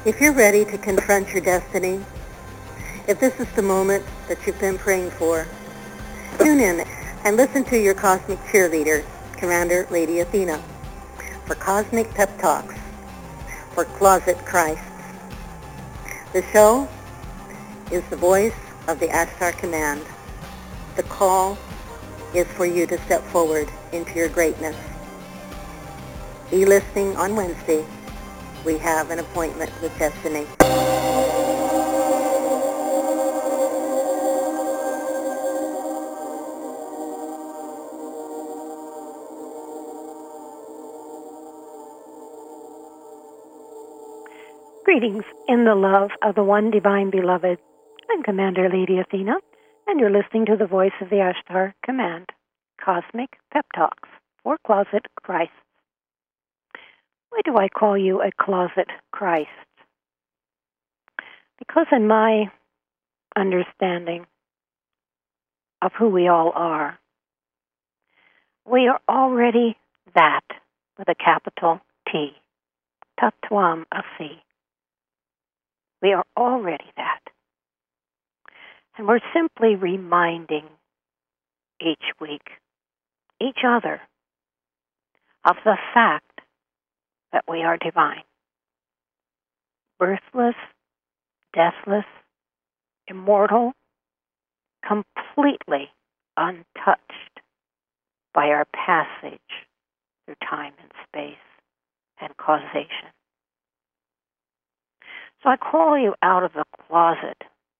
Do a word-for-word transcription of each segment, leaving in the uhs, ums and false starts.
If you're ready to confront your destiny, if this is the moment that you've been praying for, tune in and listen to your cosmic cheerleader, Commander Lady Athena, for Cosmic Pep Talks for Closet Christ. The show is the voice of the Ashtar Command. The call is for you to step forward into your greatness. Be listening on Wednesday. We have an appointment with destiny. Greetings in the love of the one divine beloved. I'm Commander Lady Athena, and you're listening to the voice of the Ashtar Command, Cosmic Pep Talks for Closet Christ. Why do I call you a Closet Christ? Because in my understanding of who we all are, we are already that with a capital T, Tattvam Asi. We are already that. And we're simply reminding each week, each other, of the fact that we are divine. Birthless, deathless, immortal, completely untouched by our passage through time and space and causation. So I call you out of the closet,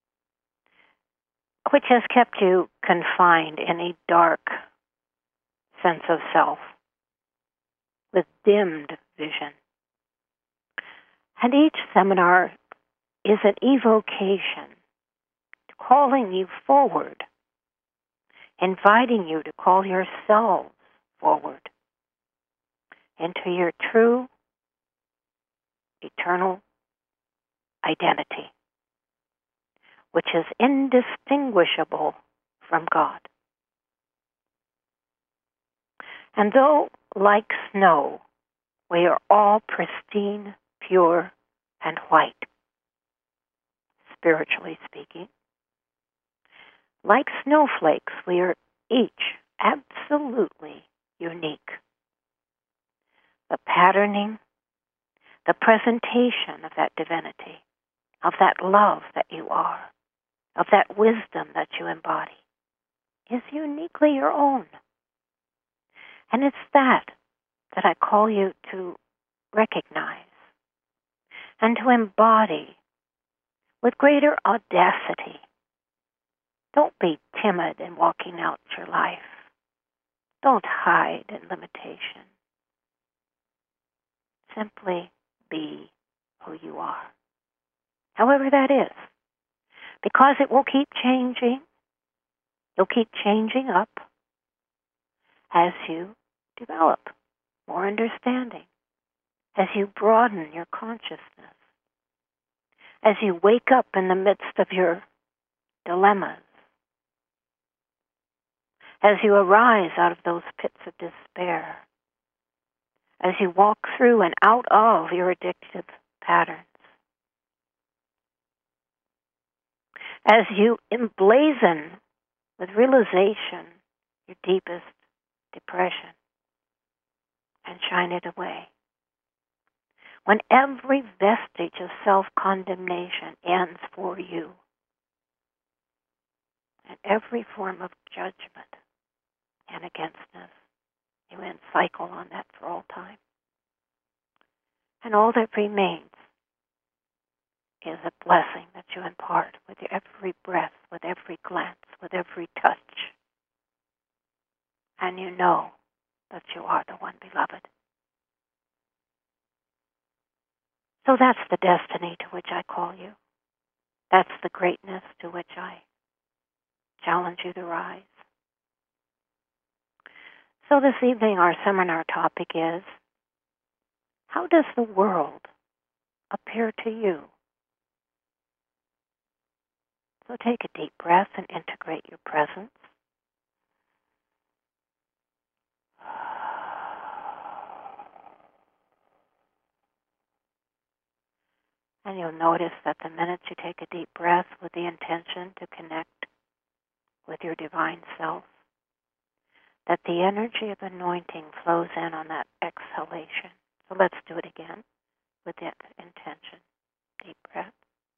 which has kept you confined in a dark sense of self, with dimmed vision. And each seminar is an evocation, calling you forward, inviting you to call yourselves forward into your true, eternal identity, which is indistinguishable from God. And though, like snow, we are all pristine, pure, and white, spiritually speaking, like snowflakes, we are each absolutely unique. The patterning, the presentation of that divinity, of that love that you are, of that wisdom that you embody, is uniquely your own. And it's that that I call you to recognize and to embody with greater audacity. Don't be timid in walking out your life. Don't hide in limitation. Simply be who you are, however that is, because it will keep changing. You'll keep changing up as you develop more understanding, as you broaden your consciousness, as you wake up in the midst of your dilemmas, as you arise out of those pits of despair, as you walk through and out of your addictive patterns, as you emblazon with realization your deepest depression and shine it away. When every vestige of self-condemnation ends for you, and every form of judgment and againstness, you end cycle on that for all time. And all that remains is a blessing that you impart with your every breath, with every glance, with every touch. And you know that you are the one beloved. So that's the destiny to which I call you. That's the greatness to which I challenge you to rise. So this evening our seminar topic is, how does the world appear to you? So take a deep breath and integrate your presence. And you'll notice that the minute you take a deep breath with the intention to connect with your divine self, that the energy of anointing flows in on that exhalation. So let's do it again with that intention. Deep breath.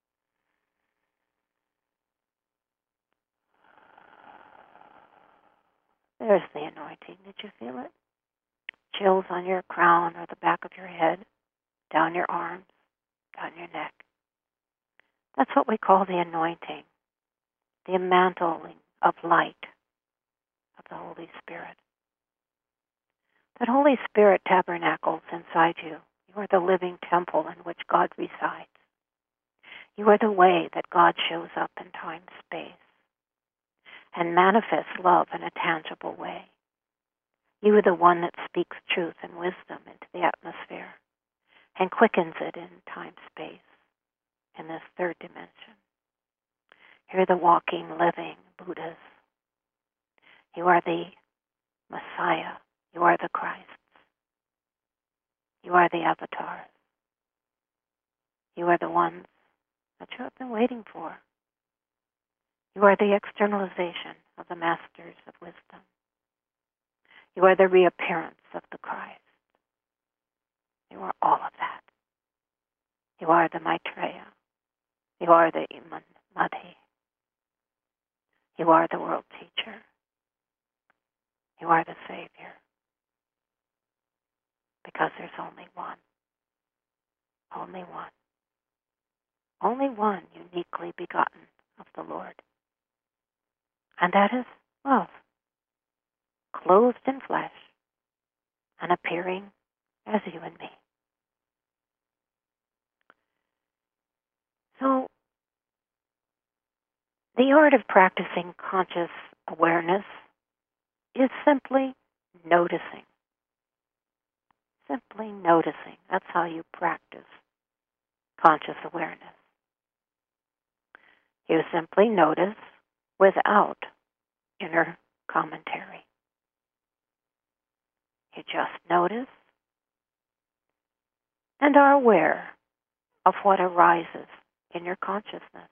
There's the anointing. Did you feel it? Chills on your crown or the back of your head, down your arms, down your neck. That's what we call the anointing, the mantling of light of the Holy Spirit. That Holy Spirit tabernacles inside you. You are the living temple in which God resides. You are the way that God shows up in time, space, and manifests love in a tangible way. You are the one that speaks truth and wisdom into the atmosphere and quickens it in time, space, in this third dimension. You're the walking, living Buddhas. You are the Messiah. You are the Christ. You are the avatars. You are the ones that you have been waiting for. You are the externalization of the masters of wisdom. You are the reappearance of the Christ. You are all of that. You are the Maitreya. You are the Madhi. You are the world teacher. You are the Savior. Because there's only one. Only one. Only one uniquely begotten of the Lord. And that is love, clothed in flesh and appearing as you and me. So, the art of practicing conscious awareness is simply noticing. Simply noticing. That's how you practice conscious awareness. You simply notice without inner commentary. You just notice and are aware of what arises in your consciousness.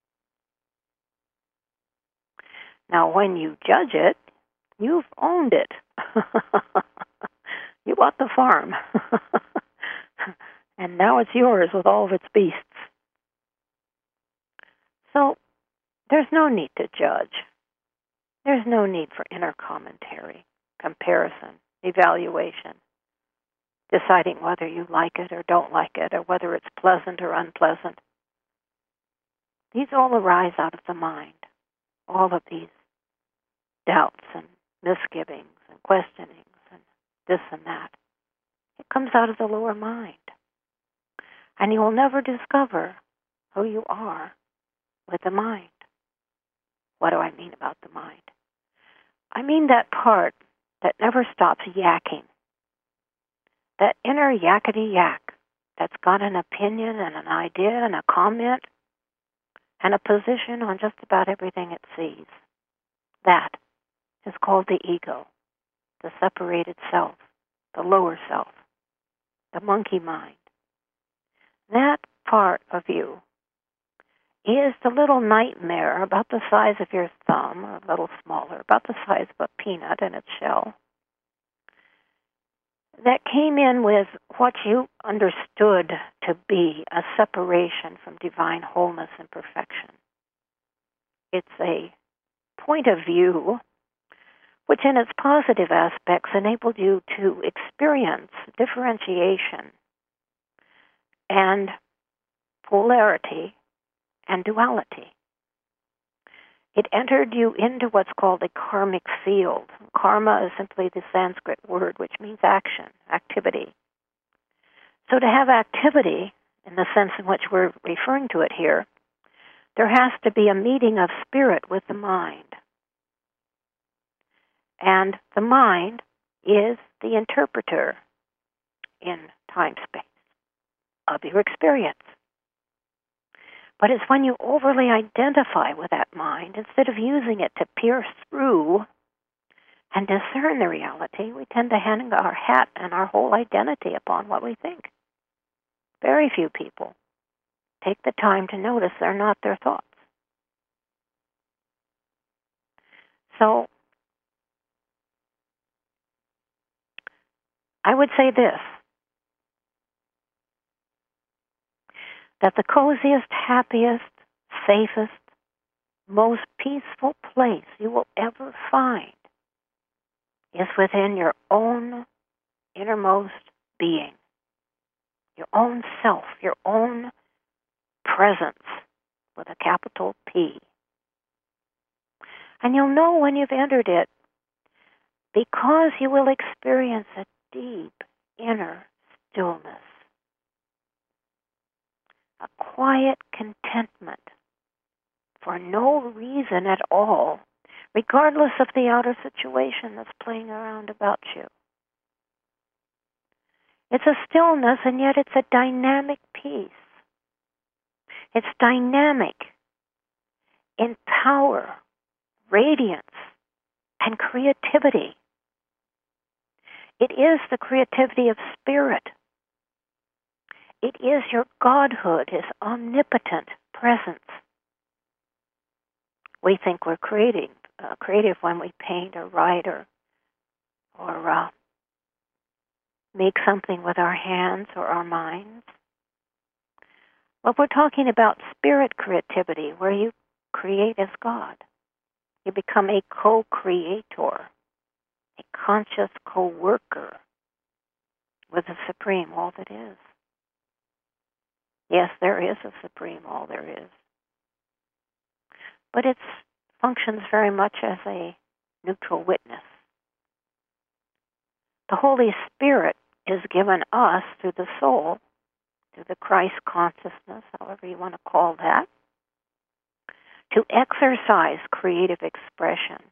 Now, when you judge it, you've owned it. You bought the farm. And now it's yours with all of its beasts. So, there's no need to judge. There's no need for inner commentary, comparison, evaluation, deciding whether you like it or don't like it, or whether it's pleasant or unpleasant. These all arise out of the mind. All of these doubts and misgivings and questionings and this and that. It comes out of the lower mind. And you will never discover who you are with the mind. What do I mean about the mind? I mean that part that never stops yakking. That inner yakety yak that's got an opinion and an idea and a comment and a position on just about everything it sees. That is called the ego, the separated self, the lower self, the monkey mind. That part of you is the little nightmare about the size of your thumb, or a little smaller, about the size of a peanut in its shell, that came in with what you understood to be a separation from divine wholeness and perfection. It's a point of view which in its positive aspects enabled you to experience differentiation and polarity and duality. It entered you into what's called a karmic field. Karma is simply the Sanskrit word which means action, activity. So to have activity, in the sense in which we're referring to it here, there has to be a meeting of spirit with the mind. And the mind is the interpreter in time-space of your experience. But it's when you overly identify with that mind, instead of using it to pierce through and discern the reality, we tend to hang our hat and our whole identity upon what we think. Very few people take the time to notice they're not their thoughts. So, I would say this, that the coziest, happiest, safest, most peaceful place you will ever find is within your own innermost being, your own self, your own presence with a capital P. And you'll know when you've entered it because you will experience a deep inner stillness, a quiet contentment for no reason at all, regardless of the outer situation that's playing around about you. It's a stillness, and yet it's a dynamic peace. It's dynamic in power, radiance, and creativity. It is the creativity of spirit. It is your godhood, His omnipotent presence. We think we're creating, uh, creative when we paint or write or, or uh, make something with our hands or our minds. But we're talking about spirit creativity, where you create as God. You become a co-creator, a conscious co-worker with the Supreme, all that is. Yes, there is a Supreme, all there is. But it functions very much as a neutral witness. The Holy Spirit is given us through the soul, through the Christ consciousness, however you want to call that, to exercise creative expression.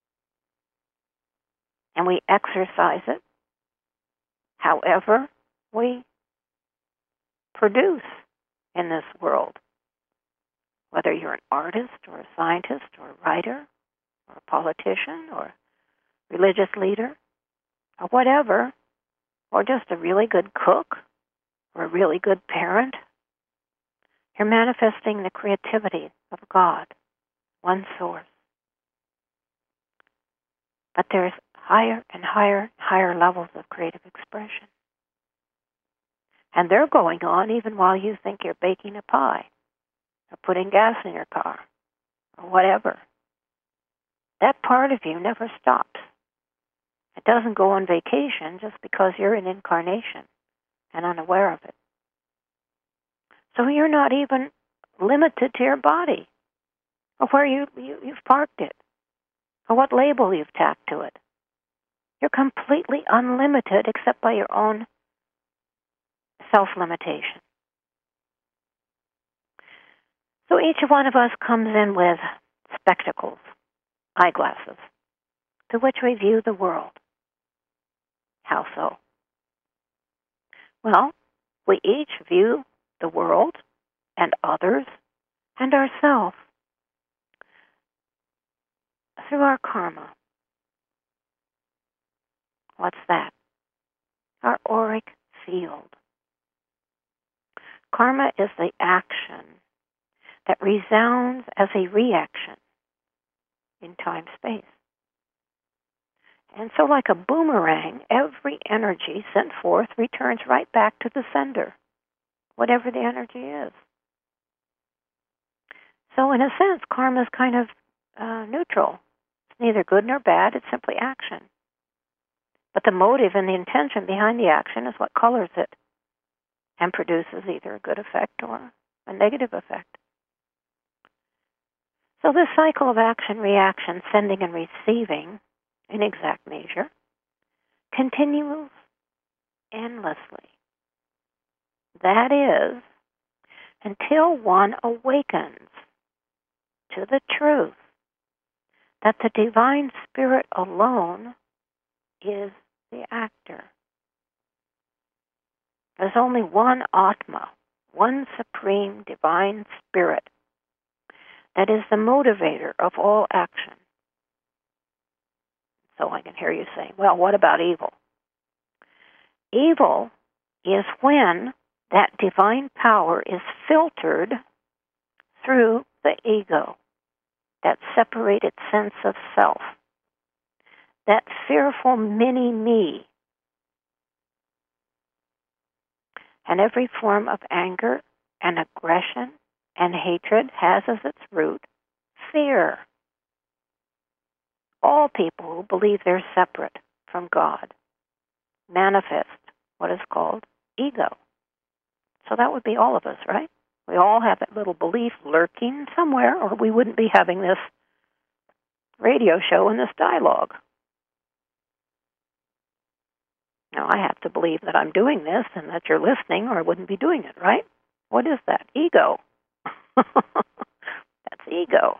And we exercise it however we produce in this world. Whether you're an artist or a scientist or a writer or a politician or a religious leader or whatever, or just a really good cook or a really good parent, you're manifesting the creativity of God, one source. But there's higher and higher, higher levels of creative expression. And they're going on even while you think you're baking a pie or putting gas in your car or whatever. That part of you never stops. It doesn't go on vacation just because you're in incarnation and unaware of it. So you're not even limited to your body or where you, you, you've parked it or what label you've tacked to it. You're completely unlimited except by your own self-limitation. So each one of us comes in with spectacles, eyeglasses, through which we view the world. How so? Well, we each view the world and others and ourselves through our karma. What's that? Our auric field. Karma is the action that resounds as a reaction in time-space. And so like a boomerang, every energy sent forth returns right back to the sender, whatever the energy is. So in a sense, karma is kind of uh, neutral. It's neither good nor bad, it's simply action. But the motive and the intention behind the action is what colors it and produces either a good effect or a negative effect. So this cycle of action-reaction, sending and receiving, in exact measure, continues endlessly. That is, until one awakens to the truth that the Divine Spirit alone is the actor. There's only one Atma, one Supreme Divine Spirit that is the motivator of all action. So I can hear you saying, well, what about evil? Evil is when that divine power is filtered through the ego, that separated sense of self, that fearful mini-me. And every form of anger and aggression and hatred has as its root fear. All people who believe they're separate from God manifest what is called ego. So that would be all of us, right? We all have that little belief lurking somewhere, or we wouldn't be having this radio show and this dialogue. Now, I have to believe that I'm doing this and that you're listening, or I wouldn't be doing it, right? What is that? Ego. That's ego.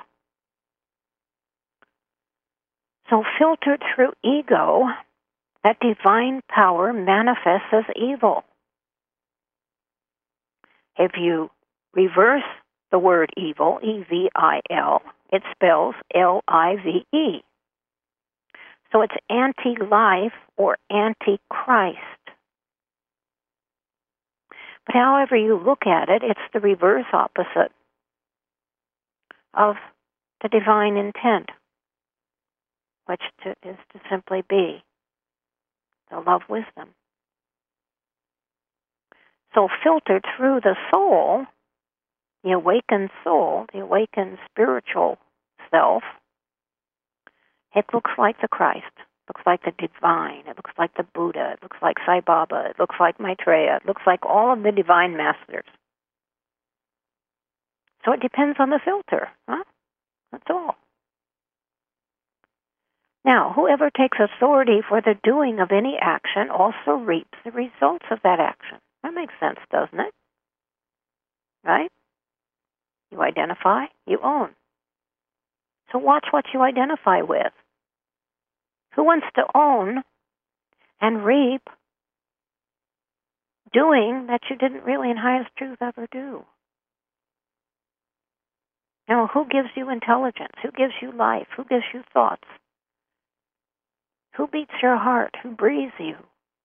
So filtered through ego, that divine power manifests as evil. If you reverse the word evil, E V I L, it spells L I V E. So it's anti-life or anti-Christ. But however you look at it, it's the reverse opposite of the divine intent, which to, is to simply be the love wisdom. So filtered through the soul, the awakened soul, the awakened spiritual self, it looks like the Christ, looks like the divine, it looks like the Buddha, it looks like Sai Baba, it looks like Maitreya, it looks like all of the divine masters. So it depends on the filter, huh? That's all. Now, whoever takes authority for the doing of any action also reaps the results of that action. That makes sense, doesn't it? Right? You identify, you own. So watch what you identify with. Who wants to own and reap doing that you didn't really in highest truth ever do? Now, who gives you intelligence? Who gives you life? Who gives you thoughts? Who beats your heart? Who breathes you?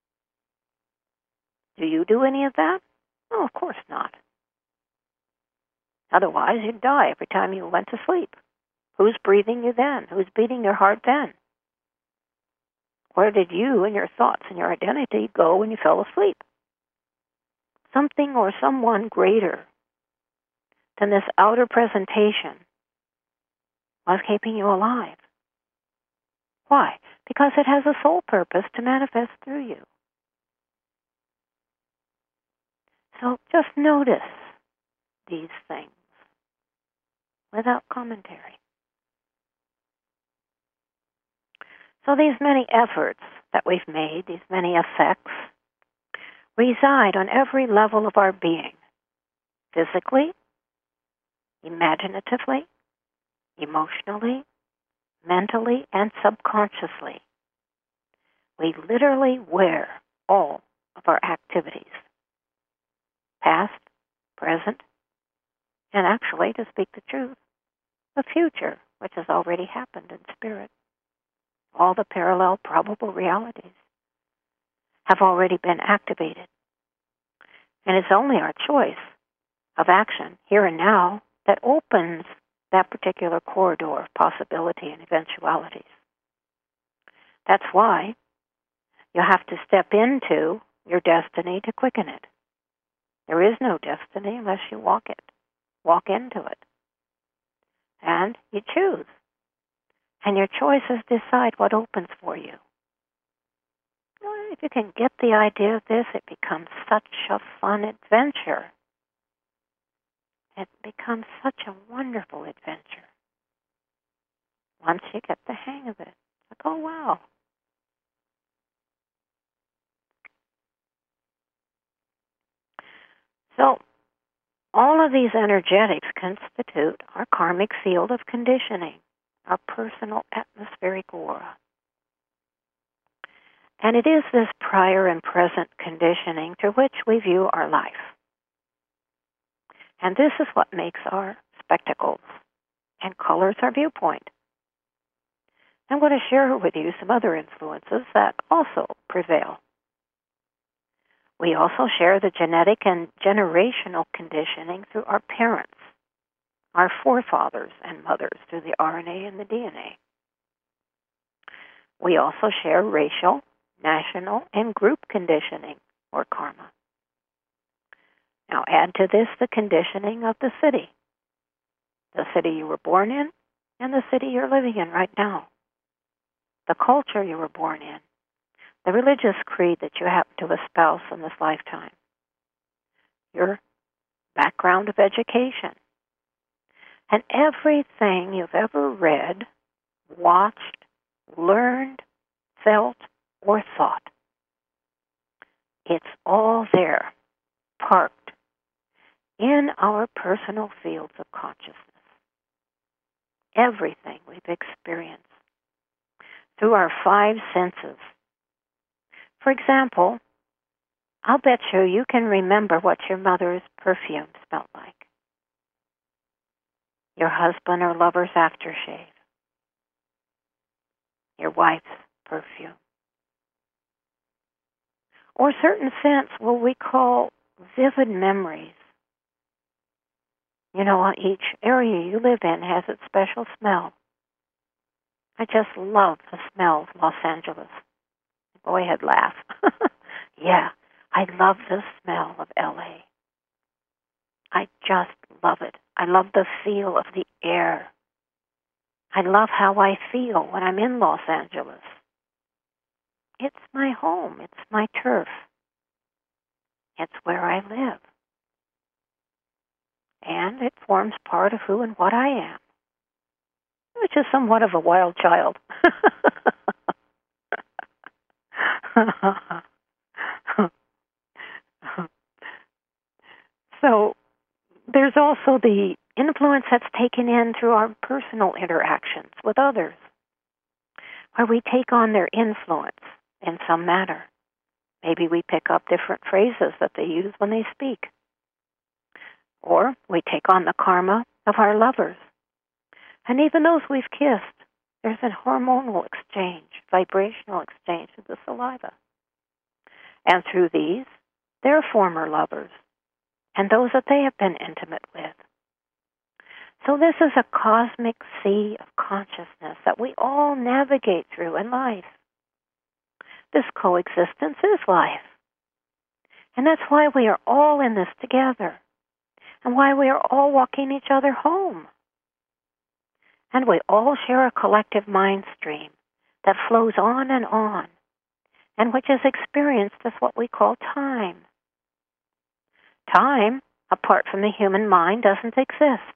Do you do any of that? No, of course not. Otherwise, you'd die every time you went to sleep. Who's breathing you then? Who's beating your heart then? Where did you and your thoughts and your identity go when you fell asleep? Something or someone greater than this outer presentation was keeping you alive. Why? Because it has a sole purpose to manifest through you. So just notice these things without commentary. So these many efforts that we've made, these many effects, reside on every level of our being. Physically, imaginatively, emotionally, mentally, and subconsciously. We literally wear all of our activities, past, present, and actually, to speak the truth, the future, which has already happened in spirit. All the parallel probable realities have already been activated. And it's only our choice of action here and now that opens that particular corridor of possibility and eventualities. That's why you have to step into your destiny to quicken it. There is no destiny unless you walk it, walk into it. And you choose. And your choices decide what opens for you. If you can get the idea of this, it becomes such a fun adventure. It becomes such a wonderful adventure. Once you get the hang of it, like, oh, wow. So, all of these energetics constitute our karmic field of conditioning, our personal atmospheric aura. And it is this prior and present conditioning through which we view our life. And this is what makes our spectacles and colors our viewpoint. I'm going to share with you some other influences that also prevail. We also share the genetic and generational conditioning through our parents, our forefathers and mothers through the R N A and the D N A. We also share racial, national, and group conditioning, or karma. Now add to this the conditioning of the city, the city you were born in and the city you're living in right now, the culture you were born in, the religious creed that you happen to espouse in this lifetime, your background of education, and everything you've ever read, watched, learned, felt, or thought. It's all there, parked in our personal fields of consciousness. Everything we've experienced through our five senses. For example, I'll bet you you can remember what your mother's perfume smelled like, your husband or lover's aftershave, your wife's perfume, or certain scents what we call vivid memories. You know, each area you live in has its special smell. I just love the smell of Los Angeles. Go ahead, laugh. Yeah, I love the smell of L A. I just love it. I love the feel of the air. I love how I feel when I'm in Los Angeles. It's my home. It's my turf. It's where I live. And it forms part of who and what I am, which is somewhat of a wild child. So there's also the influence that's taken in through our personal interactions with others, where we take on their influence in some manner. Maybe we pick up different phrases that they use when they speak. Or we take on the karma of our lovers. And even those we've kissed, there's a hormonal exchange, vibrational exchange of the saliva. And through these, their former lovers and those that they have been intimate with. So this is a cosmic sea of consciousness that we all navigate through in life. This coexistence is life. And that's why we are all in this together. And why we are all walking each other home. And we all share a collective mind stream that flows on and on, and which is experienced as what we call time. Time, apart from the human mind, doesn't exist.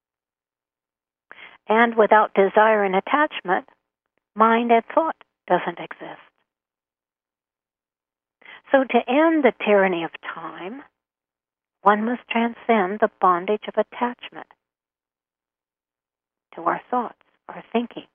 And without desire and attachment, mind and thought doesn't exist. So to end the tyranny of time, one must transcend the bondage of attachment to our thoughts, our thinking,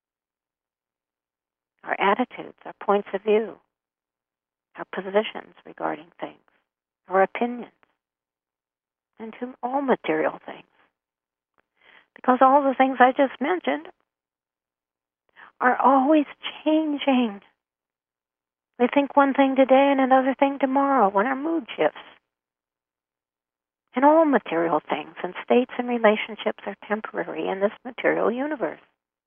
our attitudes, our points of view, our positions regarding things, our opinions, and to all material things. Because all the things I just mentioned are always changing. We think one thing today and another thing tomorrow when our mood shifts. And all material things and states and relationships are temporary in this material universe.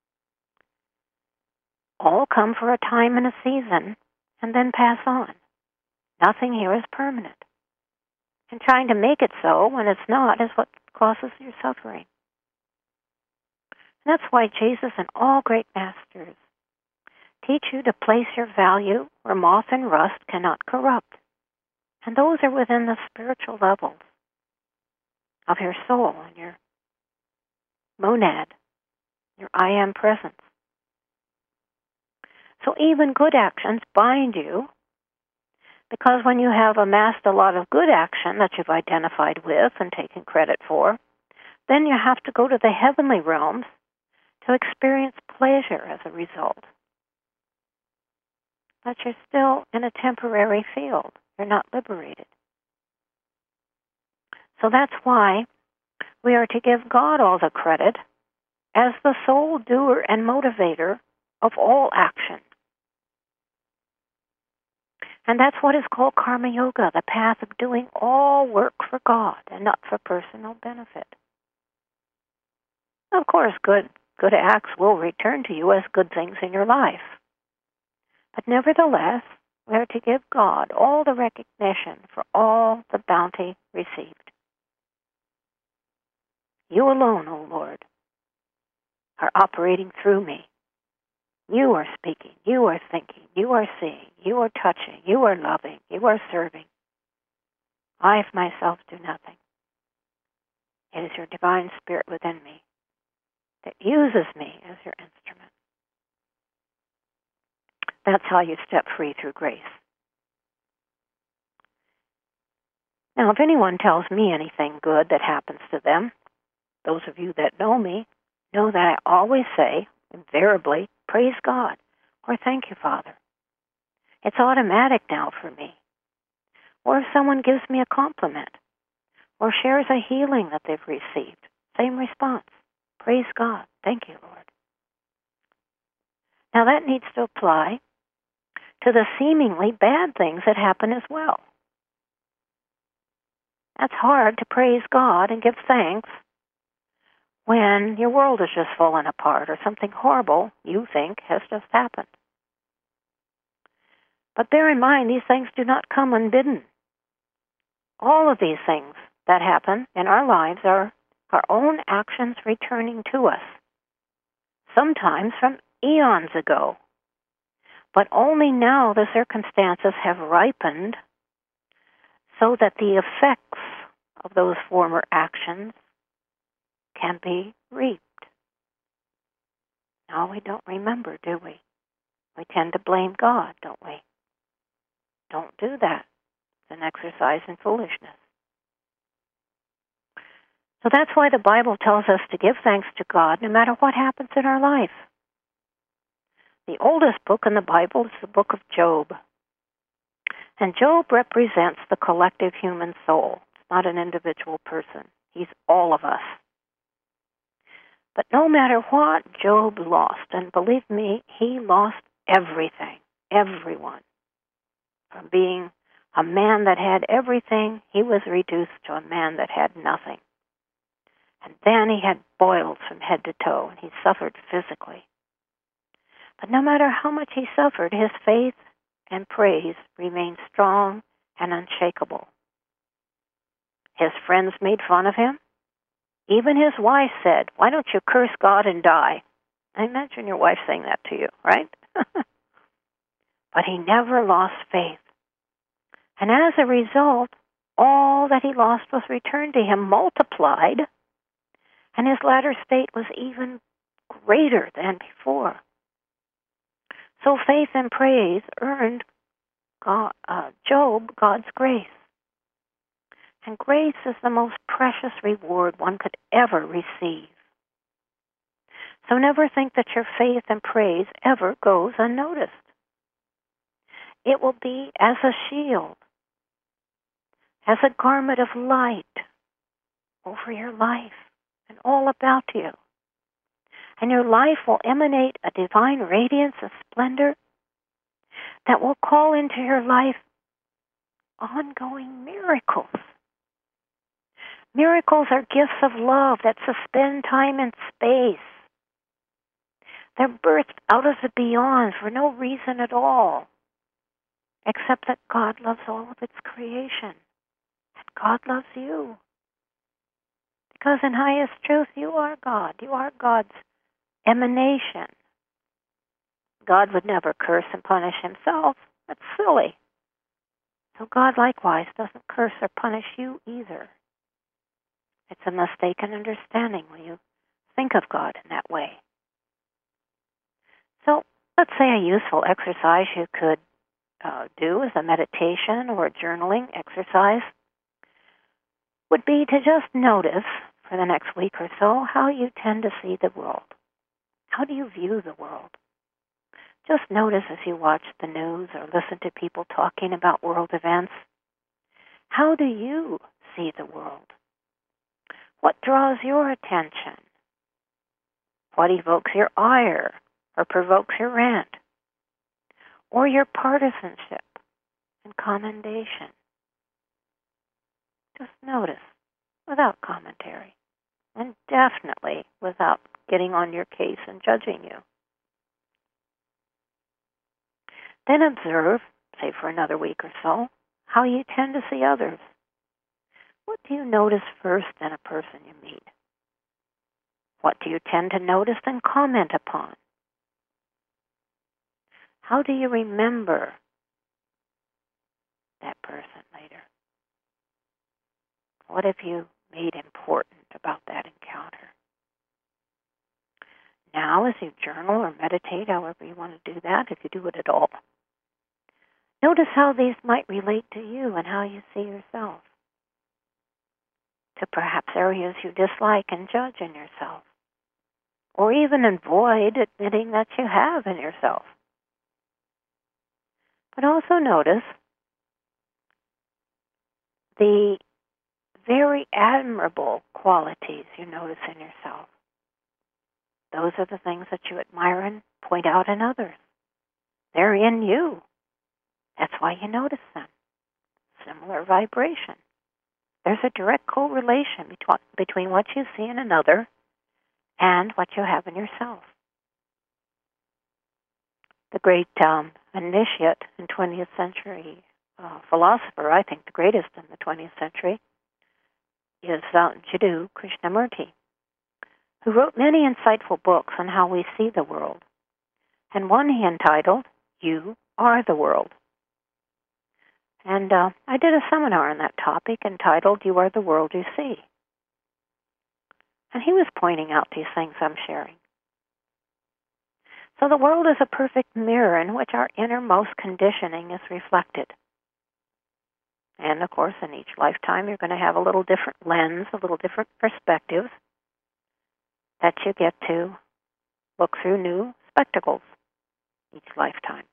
All come for a time and a season and then pass on. Nothing here is permanent. And trying to make it so when it's not is what causes your suffering. And that's why Jesus and all great masters teach you to place your value where moth and rust cannot corrupt. And those are within the spiritual levels of your soul and your monad, your I am presence. So even good actions bind you, because when you have amassed a lot of good action that you've identified with and taken credit for, then you have to go to the heavenly realms to experience pleasure as a result. But you're still in a temporary field. You're not liberated. So that's why we are to give God all the credit as the sole doer and motivator of all action. And that's what is called karma yoga, the path of doing all work for God and not for personal benefit. Of course, good good acts will return to you as good things in your life. But nevertheless, we are to give God all the recognition for all the bounty received. You alone, O Lord, are operating through me. You are speaking, you are thinking, you are seeing, you are touching, you are loving, you are serving. I of myself do nothing. It is your divine spirit within me that uses me as your instrument. That's how you step free through grace. Now, if anyone tells me anything good that happens to them, those of you that know me know that I always say, invariably, praise God, or thank you, Father. It's automatic now for me. Or if someone gives me a compliment, or shares a healing that they've received, same response, praise God, thank you, Lord. Now that needs to apply to the seemingly bad things that happen as well. That's hard to praise God and give thanks when your world is just falling apart or something horrible you think has just happened. But bear in mind, these things do not come unbidden. All of these things that happen in our lives are our own actions returning to us, sometimes from eons ago. But only now the circumstances have ripened so that the effects of those former actions can be reaped. Now we don't remember, do we? We tend to blame God, don't we? Don't do that. It's an exercise in foolishness. So that's why the Bible tells us to give thanks to God no matter what happens in our life. The oldest book in the Bible is the book of Job. And Job represents the collective human soul. It's not an individual person. He's all of us. But no matter what Job lost, and believe me, he lost everything, everyone. From being a man that had everything, he was reduced to a man that had nothing. And then he had boils from head to toe, and he suffered physically. But no matter how much he suffered, his faith and praise remained strong and unshakable. His friends made fun of him. Even his wife said, "Why don't you curse God and die?" I imagine your wife saying that to you, right? But he never lost faith. And as a result, all that he lost was returned to him, multiplied, and his latter state was even greater than before. So faith and praise earned God, uh, Job God's grace. And grace is the most precious reward one could ever receive. So never think that your faith and praise ever goes unnoticed. It will be as a shield, as a garment of light over your life and all about you. And your life will emanate a divine radiance of splendor that will call into your life ongoing miracles. Miracles are gifts of love that suspend time and space. They're birthed out of the beyond for no reason at all, except that God loves all of its creation. And God loves you. Because in highest truth, you are God. You are God's emanation. God would never curse and punish himself. That's silly. So God likewise doesn't curse or punish you either. It's a mistaken understanding when you think of God in that way. So let's say a useful exercise you could uh, do as a meditation or a journaling exercise would be to just notice for the next week or so how you tend to see the world. How do you view the world? Just notice as you watch the news or listen to people talking about world events. How do you see the world? What draws your attention? What evokes your ire or provokes your rant? Or your partisanship? and commendation. Just notice, without commentary, and definitely without getting on your case and judging you. Then observe, say for another week or so, how you tend to see others. What do you notice first in a person you meet? What do you tend to notice and comment upon? How do you remember that person later? What have you made important about that encounter? Now, as you journal or meditate, however you want to do that, if you do it at all, notice how these might relate to you and how you see yourself, to perhaps areas you dislike and judge in yourself, or even avoid admitting that you have in yourself. But also notice the very admirable qualities you notice in yourself. Those are the things that you admire and point out in others. They're in you. That's why you notice them. Similar vibration. There's a direct correlation between, between what you see in another and what you have in yourself. The great um, initiate and twentieth century uh, philosopher, I think the greatest in the twentieth century, is uh, Jiddu Krishnamurti, who wrote many insightful books on how we see the world. And one he entitled, You Are the World. And uh, I did a seminar on that topic entitled, You Are the World You See. And he was pointing out these things I'm sharing. So the world is a perfect mirror in which our innermost conditioning is reflected. And of course, in each lifetime, you're going to have a little different lens, a little different perspective that you get to look through new spectacles each lifetime.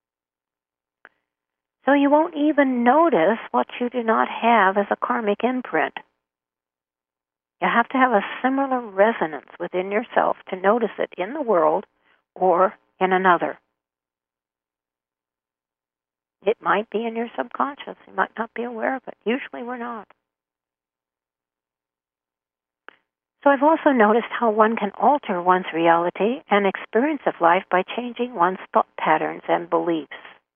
So you won't even notice what you do not have as a karmic imprint. You have to have a similar resonance within yourself to notice it in the world or in another. It might be in your subconscious. You might not be aware of it. Usually we're not. So I've also noticed how one can alter one's reality and experience of life by changing one's thought patterns and beliefs.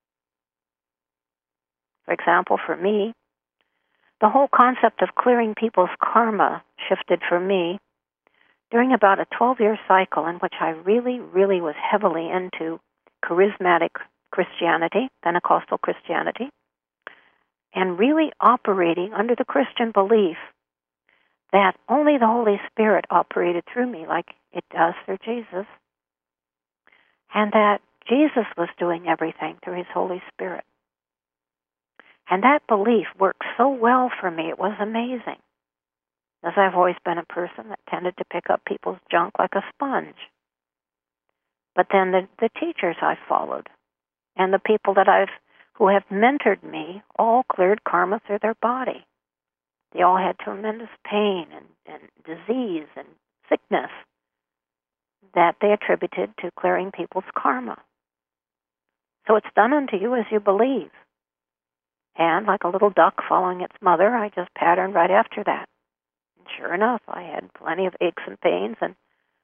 For example, for me, the whole concept of clearing people's karma shifted for me during about a twelve-year cycle in which I really, really was heavily into charismatic Christianity, Pentecostal Christianity, and really operating under the Christian belief that only the Holy Spirit operated through me like it does through Jesus, and that Jesus was doing everything through His Holy Spirit. And that belief worked so well for me, it was amazing, as I've always been a person that tended to pick up people's junk like a sponge. But then the, the teachers I followed and the people that I've who have mentored me all cleared karma through their body. They all had tremendous pain and, and disease and sickness that they attributed to clearing people's karma. So it's done unto you as you believe. And like a little duck following its mother, I just patterned right after that. And sure enough, I had plenty of aches and pains and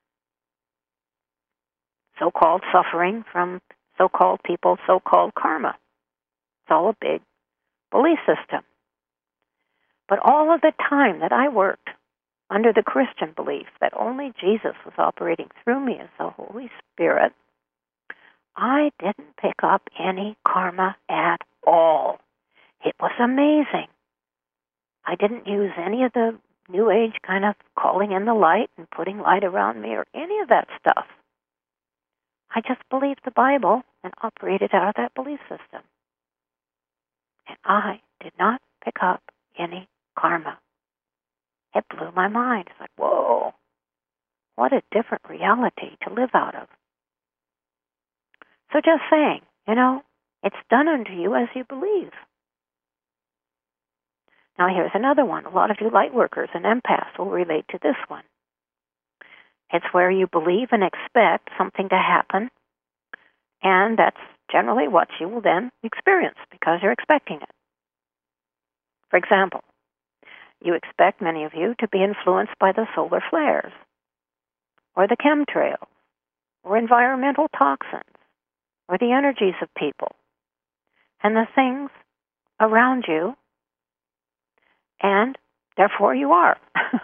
so-called suffering from so-called people, so-called karma. It's all a big belief system. But all of the time that I worked under the Christian belief that only Jesus was operating through me as the Holy Spirit, I didn't pick up any karma at all. It was amazing. I didn't use any of the New Age kind of calling in the light and putting light around me or any of that stuff. I just believed the Bible and operated out of that belief system. And I did not pick up any karma. It blew my mind. It's like, whoa, what a different reality to live out of. So just saying, you know, it's done unto you as you believe. Now here's another one. A lot of you light workers and empaths will relate to this one. It's where you believe and expect something to happen, and that's generally what you will then experience because you're expecting it. For example, you expect, many of you, to be influenced by the solar flares, or the chemtrails, or environmental toxins, or the energies of people, and the things around you, and therefore you are.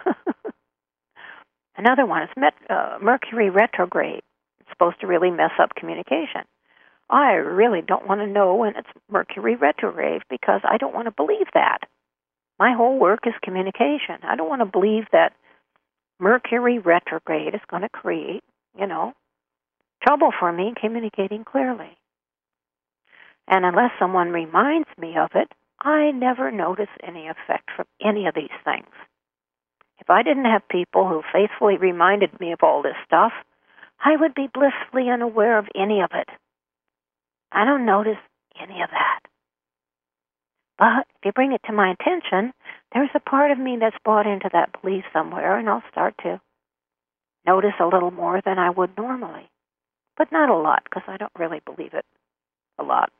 Another one is met, uh, Mercury retrograde. It's supposed to really mess up communication. I really don't want to know when it's Mercury retrograde because I don't want to believe that. My whole work is communication. I don't want to believe that Mercury retrograde is going to create, you know, trouble for me communicating clearly. And unless someone reminds me of it, I never notice any effect from any of these things. If I didn't have people who faithfully reminded me of all this stuff, I would be blissfully unaware of any of it. I don't notice any of that. But if you bring it to my attention, there's a part of me that's bought into that belief somewhere, and I'll start to notice a little more than I would normally. But not a lot, because I don't really believe it a lot.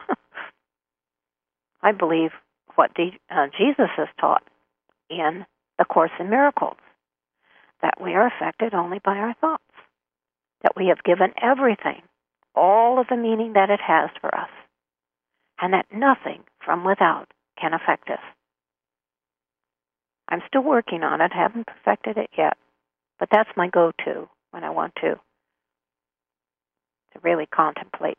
I believe what D- uh, Jesus has taught in the Course in Miracles, that we are affected only by our thoughts, that we have given everything all of the meaning that it has for us, and that nothing from without can affect us. I'm still working on it, haven't perfected it yet, but that's my go-to when I want to, to really contemplate.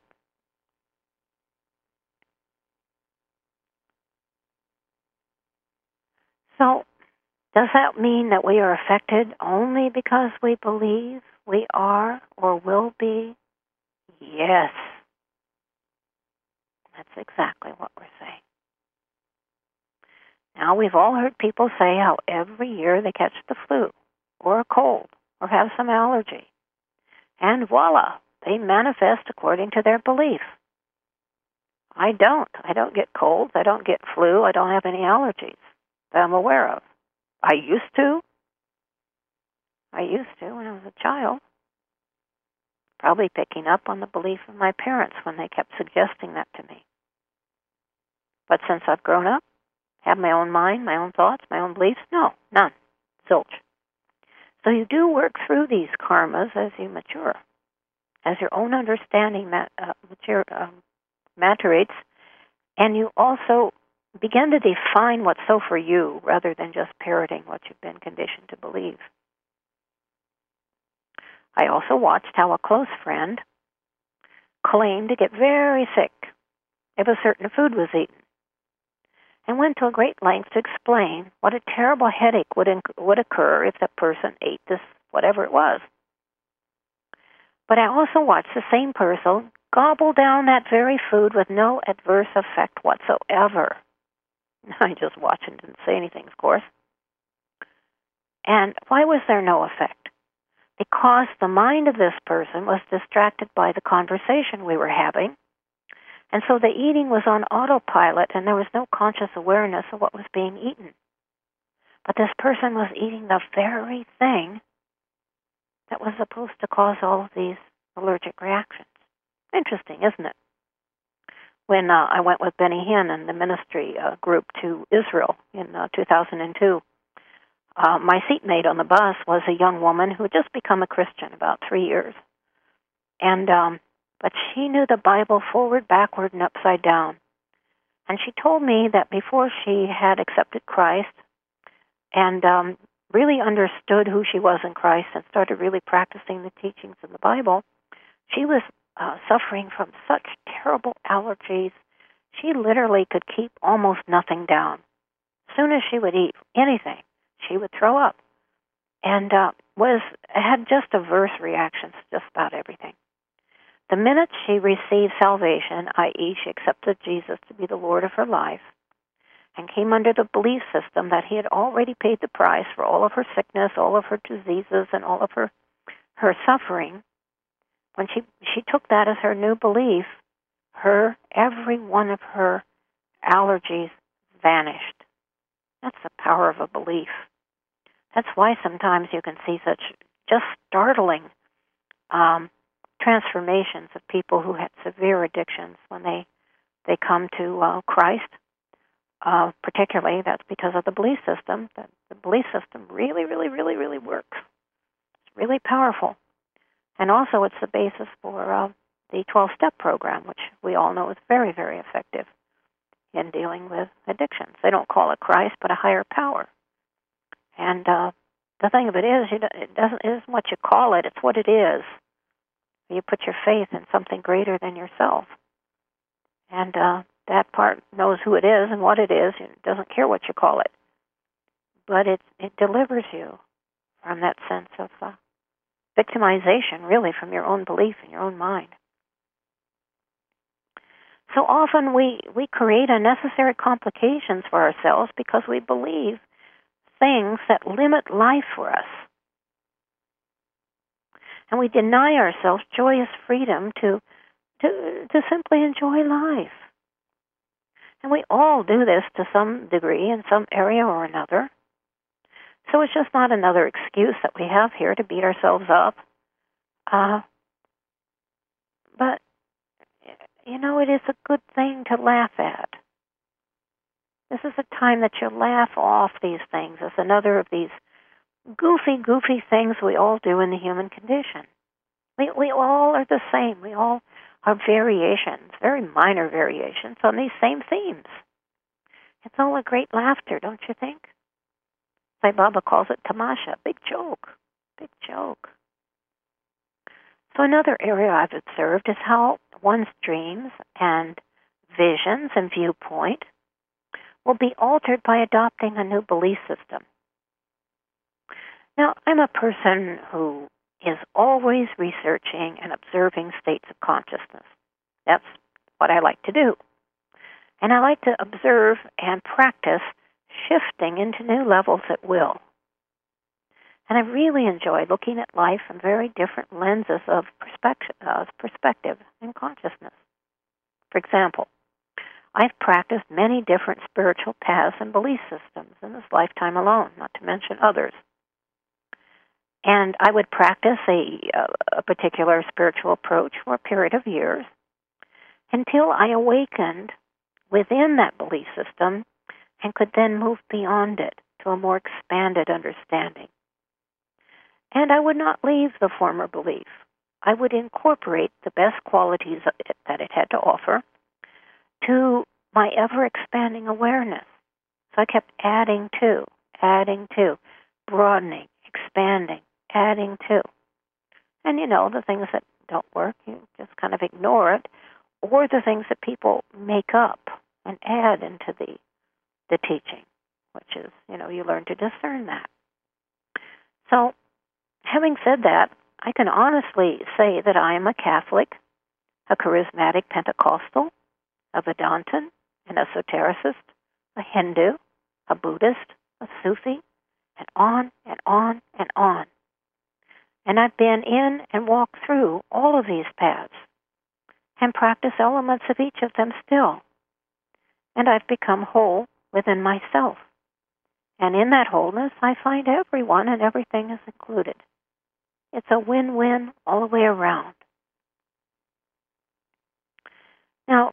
So, does that mean that we are affected only because we believe we are or will be? Yes. That's exactly what we're saying. Now, we've all heard people say how every year they catch the flu or a cold or have some allergy. And voila, they manifest according to their belief. I don't. I don't get colds. I don't get flu. I don't have any allergies that I'm aware of. I used to. I used to when I was a child. Probably picking up on the belief of my parents when they kept suggesting that to me. But since I've grown up, have my own mind, my own thoughts, my own beliefs, no, none. Zilch. So you do work through these karmas as you mature, as your own understanding mat, uh, mature, um, maturates, and you also begin to define what's so for you rather than just parroting what you've been conditioned to believe. I also watched how a close friend claimed to get very sick if a certain food was eaten, and went to a great length to explain what a terrible headache would inc- would occur if that person ate this, whatever it was. But I also watched the same person gobble down that very food with no adverse effect whatsoever. I just watched and didn't say anything, of course. And why was there no effect? Because the mind of this person was distracted by the conversation we were having, and so the eating was on autopilot, and there was no conscious awareness of what was being eaten. But this person was eating the very thing that was supposed to cause all of these allergic reactions. Interesting, isn't it? When uh, I went with Benny Hinn and the ministry uh, group to Israel in uh, two thousand two, uh, my seatmate on the bus was a young woman who had just become a Christian about three years. And um, but she knew the Bible forward, backward, and upside down. And she told me that before she had accepted Christ and um, really understood who she was in Christ and started really practicing the teachings of the Bible, she was uh, suffering from such terrible allergies. She literally could keep almost nothing down. As soon as she would eat anything, she would throw up, and uh, was had just adverse reactions to just about everything. The minute she received salvation, that is she accepted Jesus to be the Lord of her life, and came under the belief system that he had already paid the price for all of her sickness, all of her diseases, and all of her, her suffering, when she, she took that as her new belief, her every one of her allergies vanished. That's the power of a belief. That's why sometimes you can see such just startling um, transformations of people who had severe addictions when they, they come to uh, Christ. Uh, particularly, that's because of the belief system. The, the belief system really, really, really, really works. It's really powerful. And also it's the basis for uh, the twelve-step program, which we all know is very, very effective in dealing with addictions. They don't call it Christ, but a higher power. And uh, the thing of it is, you know, it doesn't it isn't what you call it, it's what it is. You put your faith in something greater than yourself. And uh, that part knows who it is and what it is. It doesn't care what you call it. But it, it delivers you from that sense of uh, victimization, really, from your own belief in your own mind. So often we, we create unnecessary complications for ourselves because we believe things that limit life for us. And we deny ourselves joyous freedom to, to, to simply enjoy life. And we all do this to some degree in some area or another. So it's just not another excuse that we have here to beat ourselves up. Uh, but, you know, it is a good thing to laugh at. This is a time that you laugh off these things as another of these goofy, goofy things we all do in the human condition. We, we all are the same. We all are variations, very minor variations on these same themes. It's all a great laughter, don't you think? Sai Baba calls it tamasha, big joke, big joke. So another area I've observed is how one's dreams and visions and viewpoint will be altered by adopting a new belief system. Now, I'm a person who is always researching and observing states of consciousness. That's what I like to do. And I like to observe and practice shifting into new levels at will. And I really enjoy looking at life from very different lenses of perspective, uh, perspective and consciousness. For example, I've practiced many different spiritual paths and belief systems in this lifetime alone, not to mention others. And I would practice a, a particular spiritual approach for a period of years until I awakened within that belief system and could then move beyond it to a more expanded understanding. And I would not leave the former belief. I would incorporate the best qualities that it had to offer to my ever-expanding awareness. So I kept adding to, adding to, broadening, expanding, adding to. And, you know, the things that don't work, you just kind of ignore it, or the things that people make up and add into the, the teaching, which is, you know, you learn to discern that. So, having said that, I can honestly say that I am a Catholic, a charismatic Pentecostal, a Vedantan, an esotericist, a Hindu, a Buddhist, a Sufi, and on and on and on. And I've been in and walked through all of these paths and practice elements of each of them still. And I've become whole within myself. And in that wholeness, I find everyone and everything is included. It's a win-win all the way around. Now,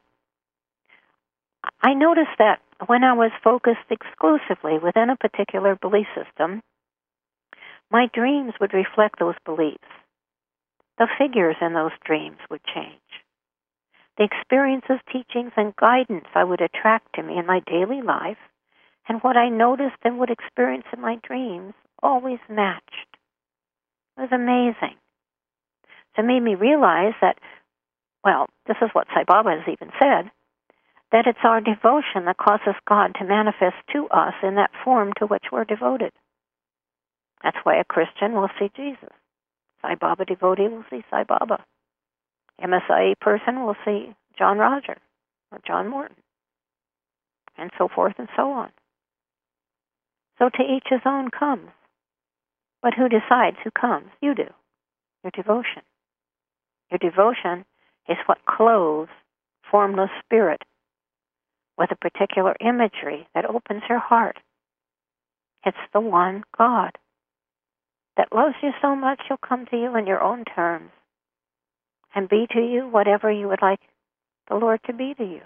I noticed that when I was focused exclusively within a particular belief system, my dreams would reflect those beliefs. The figures in those dreams would change. The experiences, teachings, and guidance I would attract to me in my daily life and what I noticed and would experience in my dreams always matched. It was amazing. So it made me realize that, well, this is what Sai Baba has even said, that it's our devotion that causes God to manifest to us in that form to which we're devoted. That's why a Christian will see Jesus. Sai Baba devotee will see Sai Baba. M S I A person will see John Roger or John Morton, and so forth and so on. So to each his own comes. But who decides who comes? You do. Your devotion. Your devotion is what clothes formless spirit with a particular imagery that opens your heart. It's the one God that loves you so much he'll come to you in your own terms. and be to you whatever you would like the Lord to be to you.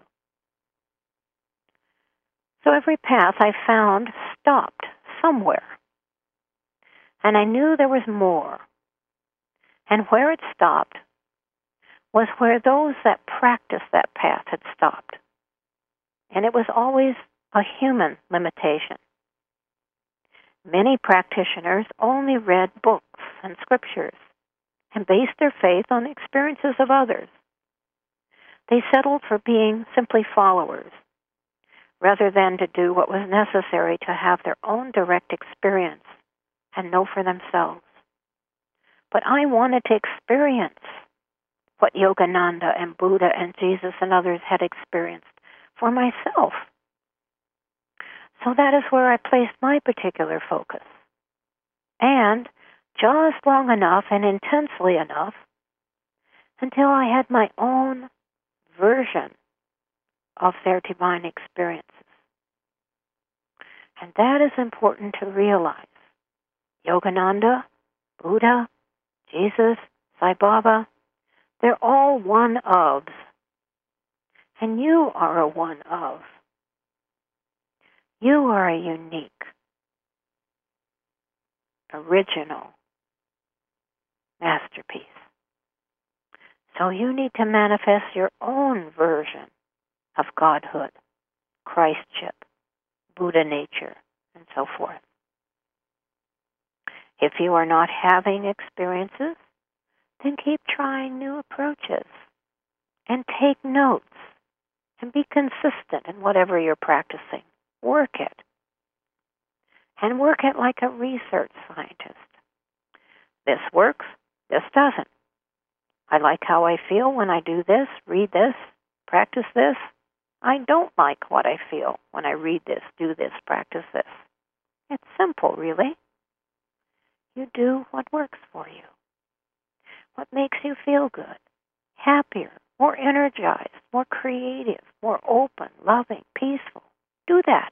So every path I found stopped somewhere. And I knew there was more. And where it stopped was where those that practiced that path had stopped. And it was always a human limitation. Many practitioners only read books and scriptures and based their faith on the experiences of others. They settled for being simply followers, rather than to do what was necessary to have their own direct experience and know for themselves. But I wanted to experience what Yogananda and Buddha and Jesus and others had experienced for myself. So that is where I placed my particular focus. And just long enough and intensely enough until I had my own version of their divine experiences. And that is important to realize. Yogananda, Buddha, Jesus, Sai Baba, they're all one-ofs. And you are a one-of. You are a unique, original masterpiece. So you need to manifest your own version of Godhood, Christship, Buddha nature, and so forth. If you are not having experiences, then keep trying new approaches and take notes and be consistent in whatever you're practicing. Work it. And work it like a research scientist. This works, this doesn't. I like how I feel when I do this, read this, practice this. I don't like what I feel when I read this, do this, practice this. It's simple, really. You do what works for you. What makes you feel good, happier, more energized, more creative, more open, loving, peaceful. Do that.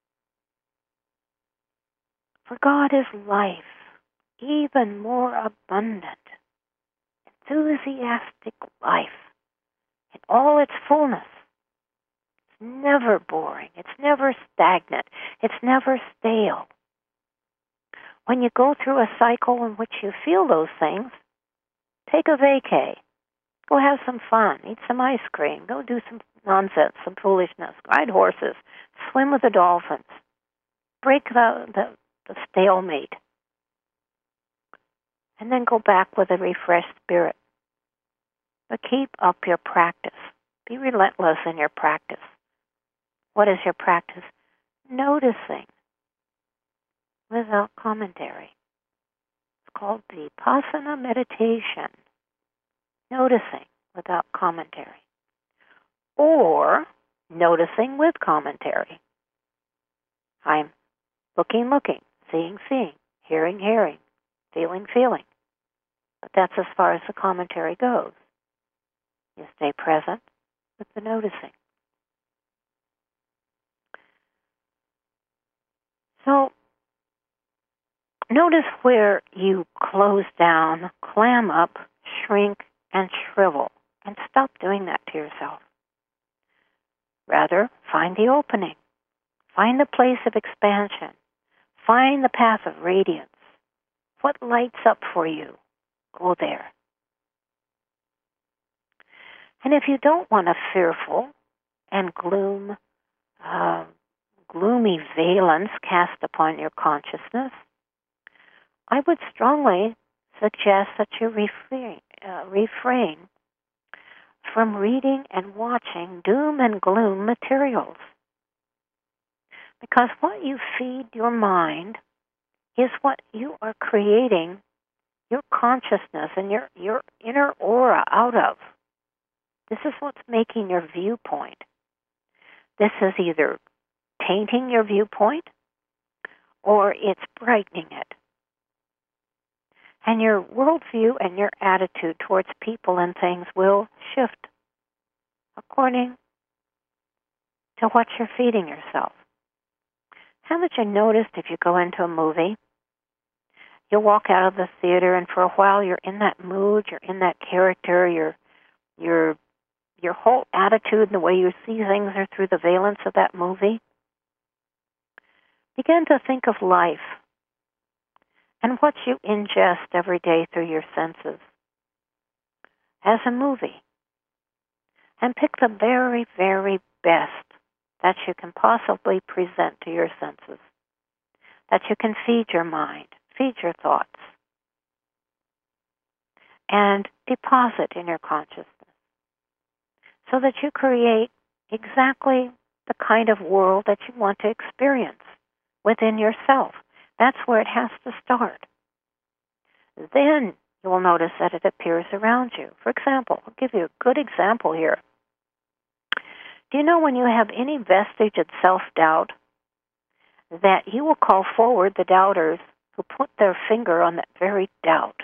For God is life, even more abundant, enthusiastic life in all its fullness. It's never boring. It's never stagnant. It's never stale. When you go through a cycle in which you feel those things, take a vacay. Go have some fun. Eat some ice cream. Go do some nonsense, some foolishness. Ride horses. Swim with the dolphins. Break the, the, the stalemate. And then go back with a refreshed spirit. But keep up your practice. Be relentless in your practice. What is your practice? Noticing without commentary. It's called Vipassana meditation. Noticing without commentary. Or noticing with commentary. I'm looking, looking, seeing, seeing, hearing, hearing, feeling, feeling. But that's as far as the commentary goes. You stay present with the noticing. So, notice where you close down, clam up, shrink, and shrivel, and stop doing that to yourself. Rather, find the opening. Find the place of expansion. Find the path of radiance. What lights up for you? Go there. And if you don't want a fearful and gloom, uh, gloomy valence cast upon your consciousness, I would strongly suggest that you refrain, uh, refrain from reading and watching doom and gloom materials. Because what you feed your mind is what you are creating your consciousness and your, your inner aura out of. This is what's making your viewpoint. This is either tainting your viewpoint or it's brightening it. And your worldview and your attitude towards people and things will shift according to what you're feeding yourself. Haven't you noticed if you go into a movie, you'll walk out of the theater and for a while you're in that mood, you're in that character, you're your your whole attitude and the way you see things are through the valence of that movie. Begin to think of life and what you ingest every day through your senses as a movie. And pick the very, very best that you can possibly present to your senses, that you can feed your mind, feed your thoughts, and deposit in your consciousness so that you create exactly the kind of world that you want to experience within yourself. That's where it has to start. Then you will notice that it appears around you. For example, I'll give you a good example here. Do you know when you have any vestige of self-doubt, that you will call forward the doubters who put their finger on that very doubt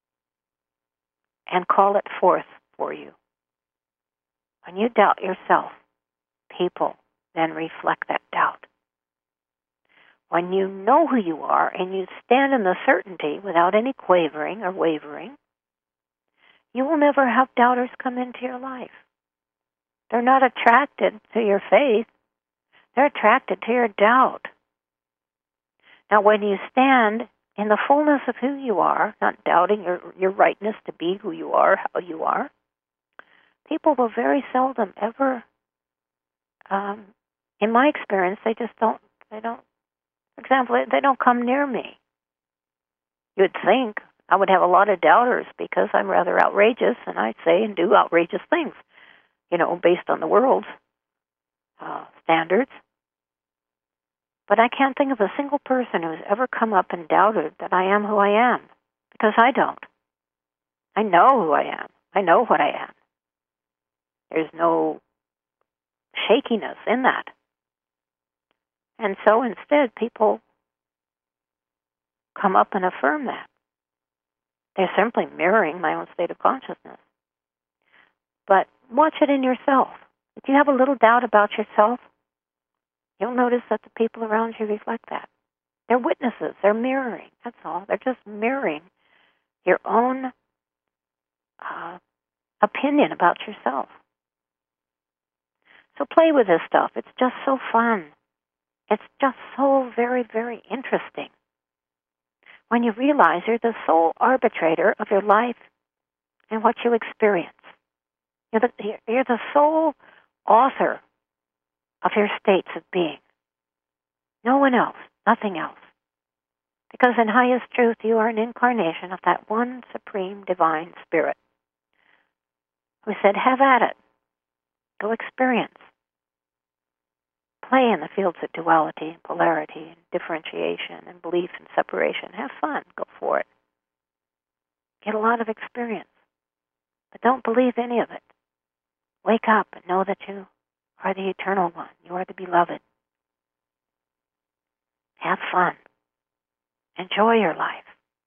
and call it forth for you? When you doubt yourself, people then reflect that doubt. When you know who you are and you stand in the certainty without any quavering or wavering, you will never have doubters come into your life. They're not attracted to your faith. They're attracted to your doubt. Now, when you stand in the fullness of who you are, not doubting your, your rightness to be who you are, how you are, people will very seldom ever, um, in my experience, they just don't, they don't, for example, they don't come near me. You'd think I would have a lot of doubters because I'm rather outrageous and I say and do outrageous things, you know, based on the world's uh, standards. But I can't think of a single person who's ever come up and doubted that I am who I am, because I don't. I know who I am. I know what I am. There's no shakiness in that. And so instead, people come up and affirm that. They're simply mirroring my own state of consciousness. But watch it in yourself. If you have a little doubt about yourself, you'll notice that the people around you reflect that. They're witnesses. They're mirroring. That's all. They're just mirroring your own uh, opinion about yourself. So play with this stuff. It's just so fun. It's just so very, very interesting when you realize you're the sole arbitrator of your life and what you experience. You're the, you're the sole author of your states of being. No one else, nothing else. Because in highest truth, you are an incarnation of that one supreme divine spirit who said, have at it. Go experience. Play in the fields of duality and polarity and differentiation and belief and separation. Have fun. Go for it. Get a lot of experience. But don't believe any of it. Wake up and know that you are the eternal one. You are the beloved. Have fun. Enjoy your life.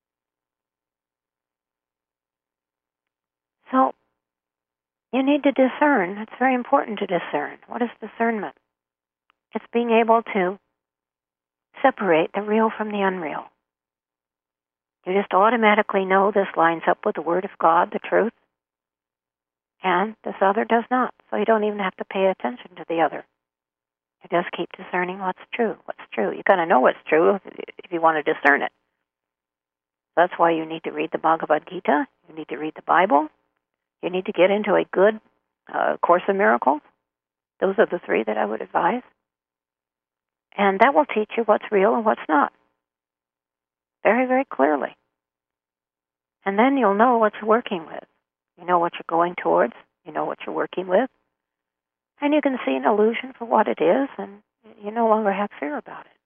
So, you need to discern. It's very important to discern. What is discernment? It's being able to separate the real from the unreal. You just automatically know this lines up with the Word of God, the truth, and this other does not. So you don't even have to pay attention to the other. You just keep discerning what's true. What's true. You got to know what's true if you want to discern it. That's why you need to read the Bhagavad Gita. You need to read the Bible. You need to get into a good uh, Course in Miracles. Those are the three that I would advise. And that will teach you what's real and what's not. Very, very clearly. And then you'll know what you're working with. You know what you're going towards. You know what you're working with. And you can see an illusion for what it is, and you no longer have fear about it.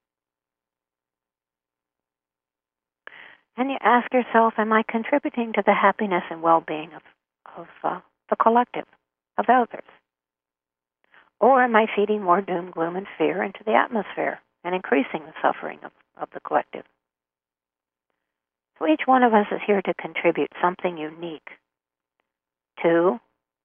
And you ask yourself, am I contributing to the happiness and well-being of, of uh, the collective, of others? Or am I feeding more doom, gloom, and fear into the atmosphere and increasing the suffering of, of the collective? So each one of us is here to contribute something unique to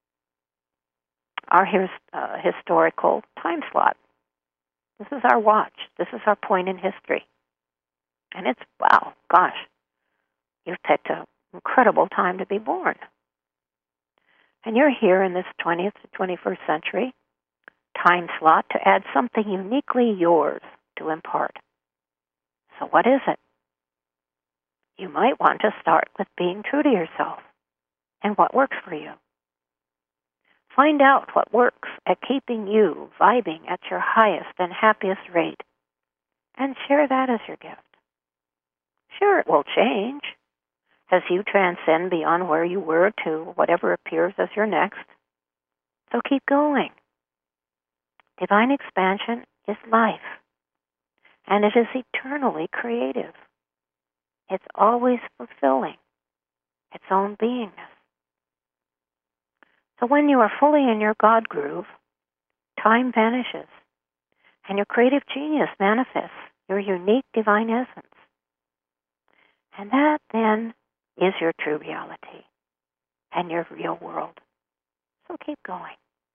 our his, uh, historical time slot. This is our watch. This is our point in history. And it's, wow, gosh, you've picked an incredible time to be born. And you're here in this twentieth to twenty-first century time slot to add something uniquely yours to impart. So what is it? You might want to start with being true to yourself and what works for you. Find out what works at keeping you vibing at your highest and happiest rate, and share that as your gift. Sure, it will change as you transcend beyond where you were to whatever appears as your next. So keep going. Divine expansion is life, and it is eternally creative. It's always fulfilling its own beingness. So when you are fully in your God groove, time vanishes, and your creative genius manifests your unique divine essence. And that then is your true reality and your real world. So keep going.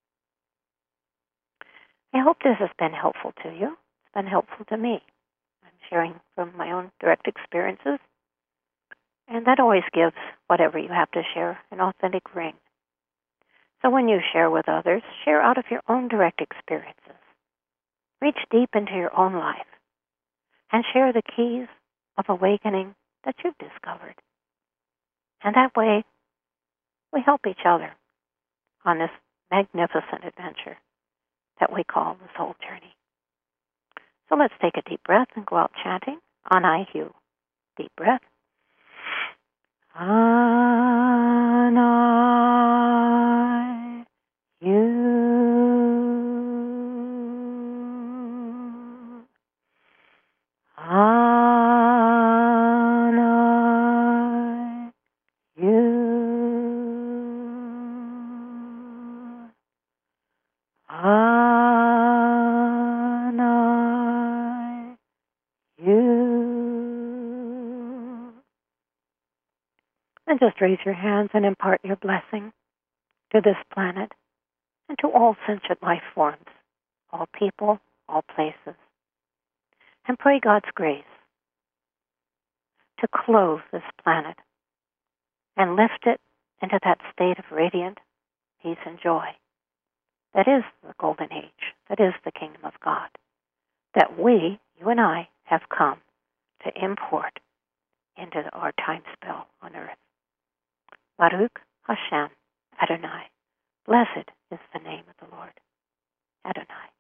I hope this has been helpful to you. It's been helpful to me. I'm sharing from my own direct experiences, and that always gives whatever you have to share an authentic ring. So when you share with others, share out of your own direct experiences. Reach deep into your own life and share the keys of awakening that you've discovered. And that way, we help each other on this magnificent adventure that we call the soul journey. So let's take a deep breath and go out chanting Anai Hu. Deep breath. Anai Hu. Anai Hu. Anai Hu. And just raise your hands and impart your blessing to this planet and to all sentient life forms, all people, all places. And pray God's grace to clothe this planet and lift it into that state of radiant peace and joy that is the golden age, that is the kingdom of God, that we, you and I, have come to import into our time spell on earth. Baruch Hashem Adonai. Blessed is the name of the Lord. Adonai.